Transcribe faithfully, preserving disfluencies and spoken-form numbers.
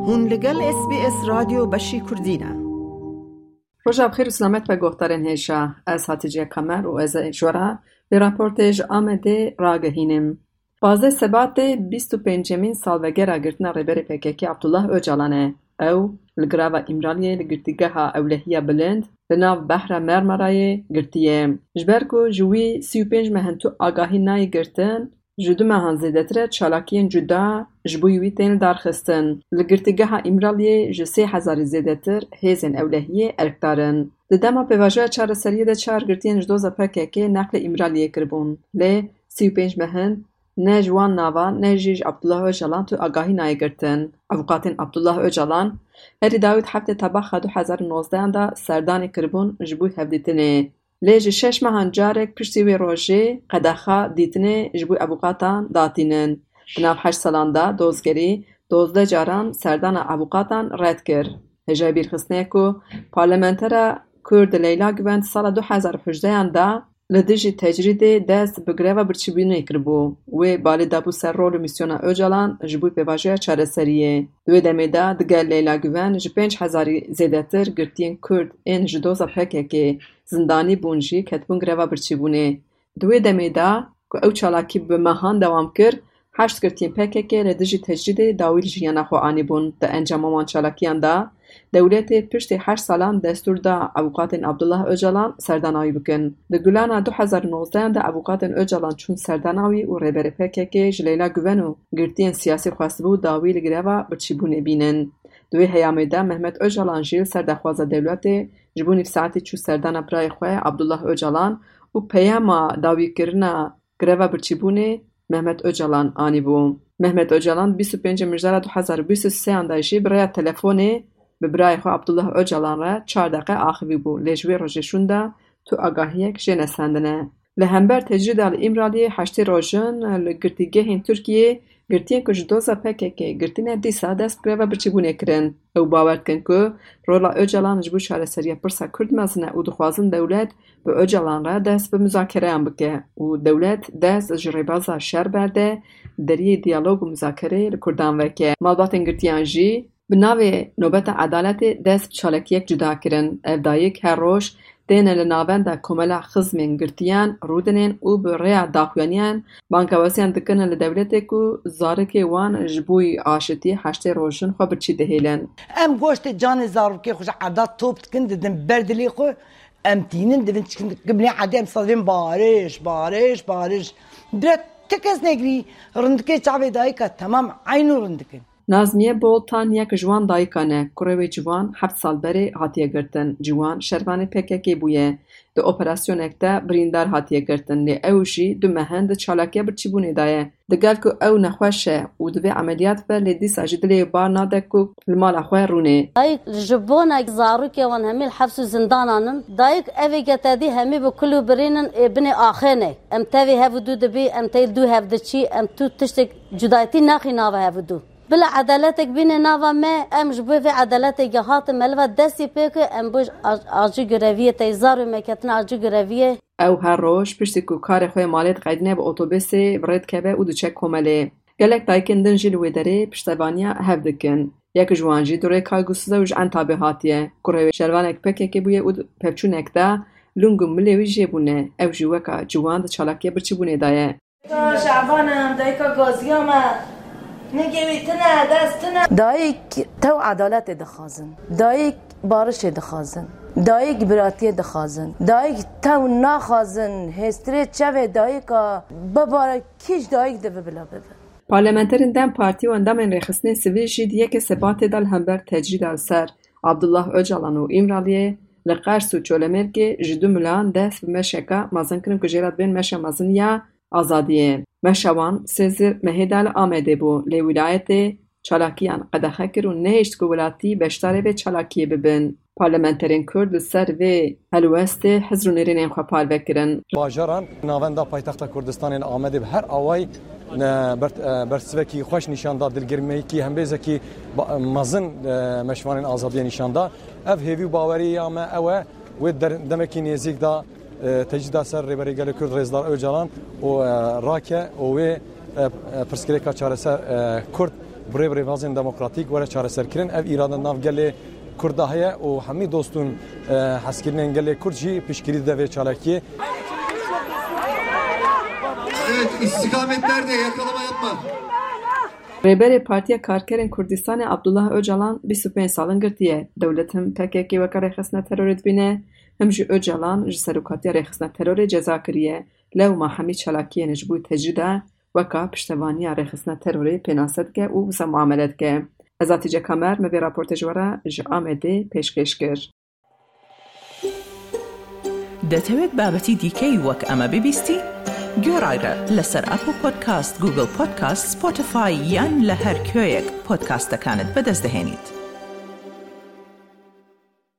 هون لگل اس بی اس رادیو بشی کردینه. روز بخیر و سلامت به گفتارن هیچا از هاتیجه کمر و از جورا به راپورتج آمده راگهینم. بازه سبات بیست و پنجمین سالوگر گرتن ریبر پککی عبدالله اوجالانه او لگراو امرالیه لگرتیگه اولهیه بلند لناو بحر مرمرای گرتیه جبرکو جوی سی و پنج مهنتو آگاهی نای گرتن جدو مهان زیدتره چالاکین جدا جبویوی تین دارخستن لگرتیگه امرالیه جسی هزار زیدتر هیزن اولهیه ارکتارن ددما پیواجه چار سریه ده چار گرتین جدوزا پککی نقل امرالیه کربون لی سی و پنج مهن نه جوان ناوا نه جیج عبدالله اوجالان تو آگاهی نای گرتن افوقاتین عبدالله اوجالان هری داوید هفته تباخ دو هزار و نوزده دا سردانی کربون جبوی هفدیتنه لیج شش مهان جارک پشتی وی روژه قدخا دیتنه جبوی افوقاتان داتینن بناو هشت سالان دا دوزگری دوزده جاران سردان افوقاتان رد کر هجای بیرخستنه که پارلمنتر کرد لیلا گوند سال دو هزار و هجده دا لدیجی تجرید دست بگره برچیبینه کربو و بالی دابو سر رول میسیون اوجالان جبوی پیواجه چاره سریه دوی دمیده دگر لیلا گوان جی پنج هزاری زیدتر گرتین کرد این جدوزا پکه که زندانی بونجی کتبون گره برچیبونه دوی دمیده که او چالاکی به مهان دوام کر هشت گرتین پکه که لدیجی تجرید داویل جیانا خو آنی بون ده انجام مان چالاکیان دا دولت پشت هشت سالان دستور دا افوقاتین عبدالله اوجالان سرداناوی بکن. ده گلان دو هزار و نوزده دا افوقاتین اوجالان چون سرداناوی و ریبر پککی جلیلا گوانو گرتین سیاسی خواستبو داوی لگرهوا برچیبونه بینن. دوی هیامه دا محمد اوجالان جیل سردخواز دولت جبونی ساعتی چو سردان برای خواه عبدالله اوجالان و پیاما داوی کرنا گرهوا برچیبونه محمد اوجالان آنی بو. محمد اوجالان بیست و پنج مجدار دو هزار و بیست و سه اندایشی برای تلفونه به برای خو عبدالله اوجالان را چهار دقیقه آخری بو لیجوی روژشون دا تو آگاهیک جنه سندنه. لهمبر تجرید آل امرالی هشتی روژن لگرتیگه هین ترکیه گرتین که جدوزا پکه که گرتینه دیسا دست گره و برچیبونه کرن. او باورد کن که رولا اوجالان جبو شاره سریه پرسا کرد مزنه و دخوازن دولت به اوجالان را دست به مذاکره هم بکه و دولت دست جریبازا شر برده دریه دیالوگ و مذاکره لکردان وکه. مالباتن گرتیان جی بناوی نوبت عدالت دست چالکیک جدا کرن افدایک هر روش دینه لناوند کملا خزمین گرتیان رودنین و بریا داخوانیان بانکواسیان دکنه لدولته که زارک وان جبوی آشتی هشت روشن خو برچی دهیلن. ام گوشت جان زاروکی خوش عداد توب تکن ددن بردلی خو ام تینن ددن چکن قبلی عدی ام صدفین بارش بارش بارش برد تکس نگری رندکی چاوی دایی که تمام عینو رندکن. نازمیه بولتان یک جوان دایکانه کروی جوان هفت سال بری هاتیه گرتن جوان شروان پککی بویه دو اپراسیون اکتا بریندار هاتیه گرتن لی اوشی دو مهند چالاکیه برچی بونه دایه دگل که او نخوشه و دوی عملیات بر لی دیسا جدلی بار ناده که المال اخواه رونه دایک جبون اک زاروکی وان همی الحبس و زندانانن دایک اوی گتادی همی بکلو برینن ابن آخینه ام تاوی هفو دو دبی ام تایل دو هف دچی ام تو تشتک جدایتی ناخی ناوه هفو دو بلا عدالتك بين نافا ما ام جبوي في عدالتك هات ملفا دسي بيك ام بوش اجي غرافيه تيزار ما كتنا اجي غرافيه او هر روش پشتی کو کار خوی مالیت قیدنه به اتوبوس برید کبه او دوچه کمله گلک تایکندن جیل ویدره پشتوانیا هفدکن یک جوانجی دوره کارگوسوزه وج انتابه هاتیه کره شروانک پکه که بویه او پفچونک دا لونگو ملیوی جیبونه او جوکا جوان دا چالاکیه برچی بونه دایه شعبانم دایکا گازیامه نگوی تنه دست تنه دایک تو عدالت دخوازن دایک بارش دخوازن دایک براتی دخوازن دایک تو نخوازن هستری چوه دایکا بباره کیش دایک ده بلا ببه پارلمنترین دم پارتی و اندام رخصنه سویل جید یک سبات دل همبر تجرید al سر عبدالله اوجالان و امرالیه لقرس و چولمرگه جدو ملان دست به مشکا مازن کنم که جیراد بین مشا مازن یا آزادیه مشوان سزر مهدال آمده بو لی ولایت چالاکیان قدخه کرون نهشت که ولاتی بشتاره به چالاکیه ببین پارلمنترین کرد سر و هلوست حزر نرین خواه پال بکرن باجران ناوندا پایتخت کردستان آمده به هر آوای برسوکی خوش نشان داد دلگرمی کی هم بیزه کی مزن مشوان آزادی نشان داد اف هیوی باوری اما اوه و دمکی نزیک دا تجدید سر ریبری گل کرد رزدار اوجالان و راکه و پرسکری کا چاره سر کرد برای ریوازن دموکراتیک وره چارەسەر کردن ev îradan nav gelê Kurda heye û hemî dostûn hezkirinên gelê Kurd jî piştgirî dide vê çalakiyê. Evet, istikametlerde yakalama yapma. Rêberê Partiya Karkerên Kurdistanê Abdullah Öcalan bîst û pênc salin girtiye. Dewletim P K K weka rêxistina terorê dibîne, him jî Öcalan ji serokatiya rêxistina terorê ceza kiriye. Lewma hemî çalakiyên ji bo tecrî de weka piştevaniya rêxistina terorê pênase dike û wisa muamele dike. Ez Hatice Kamer me vê raportê ji we re ji Amedê pêşkêş kir. دەتەوێت بابەتی دیکەی وەک ئەمە ببیستی؟ گۆڕایرە لەسەر ئەپل پۆدکاست، گوگل پۆدکاست، سپۆتیفای یان لە هەر کوێیەک پۆدکاستەکانت بەدەست دەهێنیت.